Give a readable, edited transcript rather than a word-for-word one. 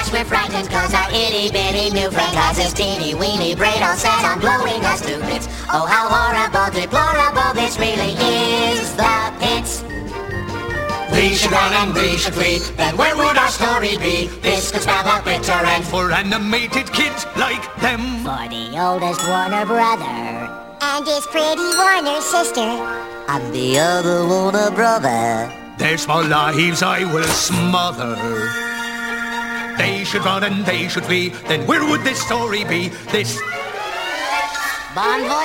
gosh, we're frightened cause our itty-bitty new friend has his teeny-weeny brain all set on blowing us to bits. Oh, how horrible, deplorable this really is, the pits. We should run and we should flee, then where would our story be? This could spell the bitter end for animated kids like them. For the oldest Warner brother and his pretty Warner sister and the other Warner brother. Their small lives I will smother. They should run and they should flee, then where would this story be? This Bon voyage.